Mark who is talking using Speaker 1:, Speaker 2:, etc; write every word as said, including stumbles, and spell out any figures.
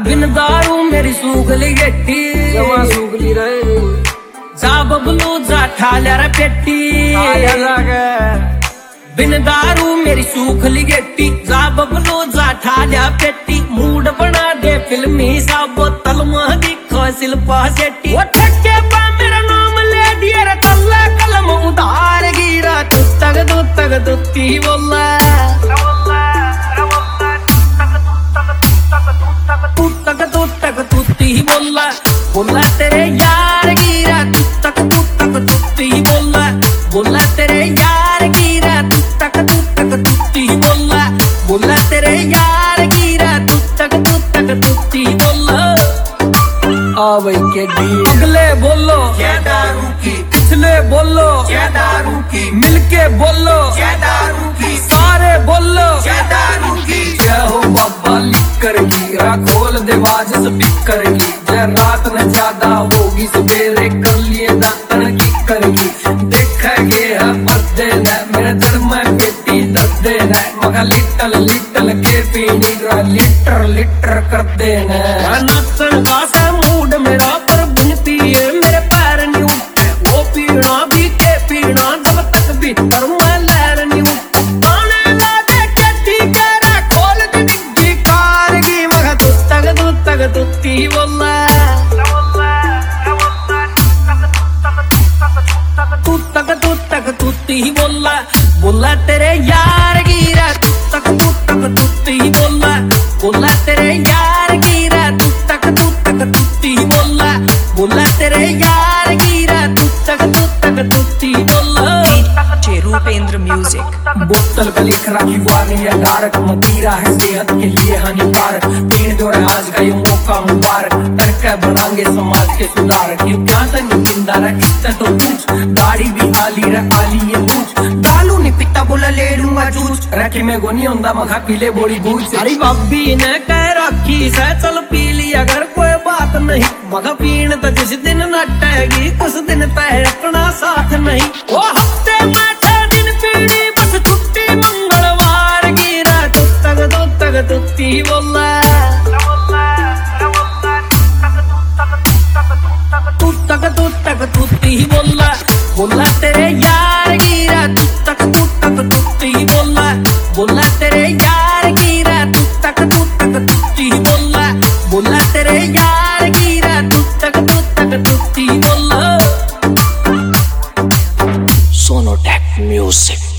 Speaker 1: बिन दारू मेरी सूखली गेट्टी
Speaker 2: जमा सूखली रहे
Speaker 1: जा बबलू जा ठाल्या रे पेटी बिन दारू मेरी सूखली गेट्टी जा बबलू जा ठाल्या पेटी मूड बना दे फिल्मी सा बोतल में दिखो शिल्पा शेट्टी वो ठक्के पा मेरा नाम ले दिया रे तल्ला कलम उधार गिरा तू तक तू तक तुत्ती बोला तू तक तू तक तुत्ती बोला बोला तेरे यार गिरा तू तक तू तक तुत्ती बोला बोला तेरे यार गिरा तू तक तू तक तुत्ती बोला बोला तेरे यार गिरा तू तक तू तक तुत्ती बोला
Speaker 2: आ भाई के डी
Speaker 1: अगले बोलो
Speaker 3: क्या दारू की,
Speaker 1: पिछले बोलो
Speaker 3: क्या दारू की,
Speaker 1: मिलके बोलो
Speaker 3: क्या दारू की,
Speaker 1: सारे बोलो
Speaker 3: क्या दारू की।
Speaker 1: जय हो बाबा लिकर की रा खोल दे बाज स्पीकर की जय रात न ज्यादा होगी सवेरे कर लिए दातन की करगी देखेंगे है पद्दे न मेरे दिल में बेटी दर्दे न मगर लिटल लिटल के पीनी रा लिटर लिटर कर दे न नाचन का सा मूड मेरा पर बिनती है मेरे पैर नहीं उठे वो पीना भी के पीना जब तक भीतर मैं लहर नहीं उठे आने लागे कटी करा खोल दे डिग्गी कारगी मगर तू तक तू तक तुत्ती बोला तू तक तू तक तुत्ती बोला बोला तेरे यार गिरा तू तक तू तक तुत्ती बोला बोला तेरे यार गिरा तू तक तू तक तुत्ती बोला बोला तेरे यार गिरा तू तक तू तक तुत्ती बोला
Speaker 4: रूपेंद्र म्यूजिक।
Speaker 1: बोतल का लिख राखी वाली है डार्क मदिरा है सेहत के लिए हानिकारक पीण दो रहा आज का ये मौका मुबारक करके बनाएंगे समाज के सुधारक ये क्या तन जिंदा रहा इज्जत तो पूछ दाढ़ी भी आली रे आली ये पूछ दालू नहीं पिता बोला ले लूंगा जूस रखी में गोनी होंदा मखा पीले बोड़ी बूझ अरे बब्बी ने कह रखी से चल पी ली अगर कोई बात नहीं मखा पीण तो जिस दिन नटेगी उस दिन तय अपना साथ नहीं वो हफ्ते में पीड़ी बस छुट्टी मंगलवार गिरा तू तक तू तक तुत्ती बोला तू तक तू तक तुत्ती बोला बोला तेरे यार गिरा तू तक तू तक तुत्ती बोला बोला तेरे यार गिरा तू तक तू तक तुत्ती बोला बोला तेरे यार गिरा तू तक तू तक तुत्ती बोला
Speaker 2: सोनोटेक म्यूजिक।